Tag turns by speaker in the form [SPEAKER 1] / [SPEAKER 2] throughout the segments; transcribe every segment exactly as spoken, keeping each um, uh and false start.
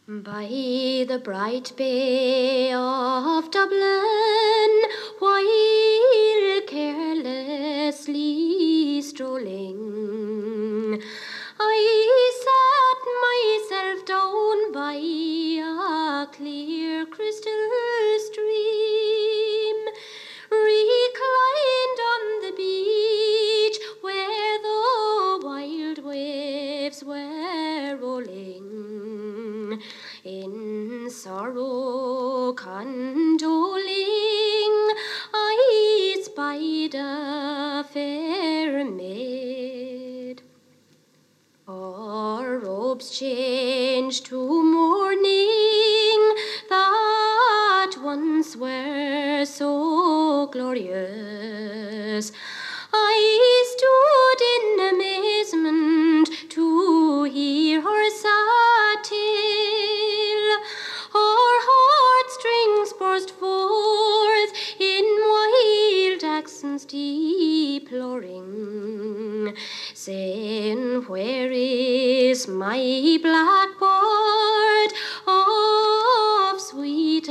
[SPEAKER 1] By the bright bay of Dublin, while carelessly strolling, I sat myself down by a clear crystal stream, reclined on the beach where the wild waves were rolling. In sorrow condoling, I spied a fair maid. Our robes changed to mourning that once were so glorious. I stood in amazement to hear her sad tale. Our heartstrings burst forth in wild accents deploring, saying, "Where is my blackbird of sweet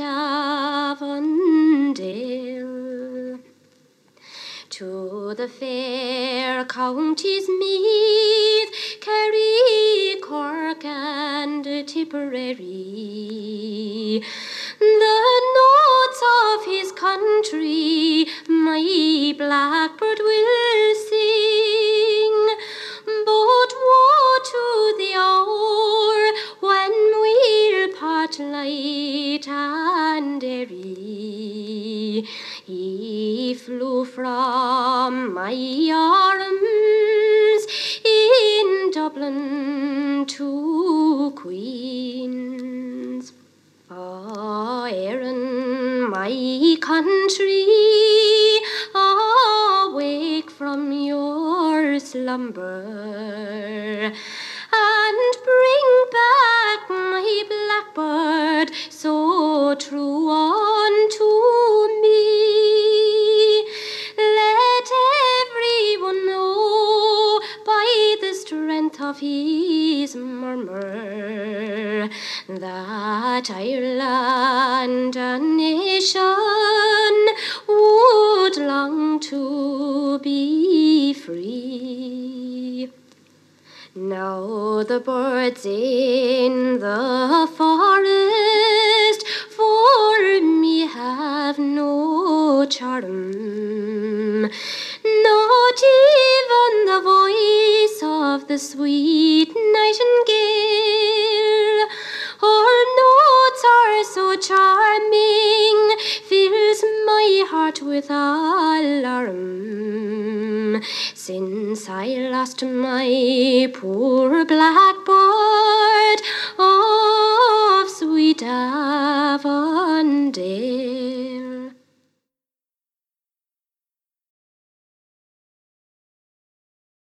[SPEAKER 1] Avondale?" To the fair counties Meath, Kerry, Cork and Tipperary, the notes of his country my blackbird will sing. But woe to the hour when we'll part light and airy. He flew from my arms in Dublin to Queen's. Ah, Erin, my country, awake from your slumber, and bring back my blackbird so true unto me. Let everyone know by the strength of his murmur that Ireland, a nation, would long to be free. Now the birds in the forest for me have no charm, not even the voice of the sweet nightingale. Her notes are so charming, fills my heart with alarm, since I lost my poor black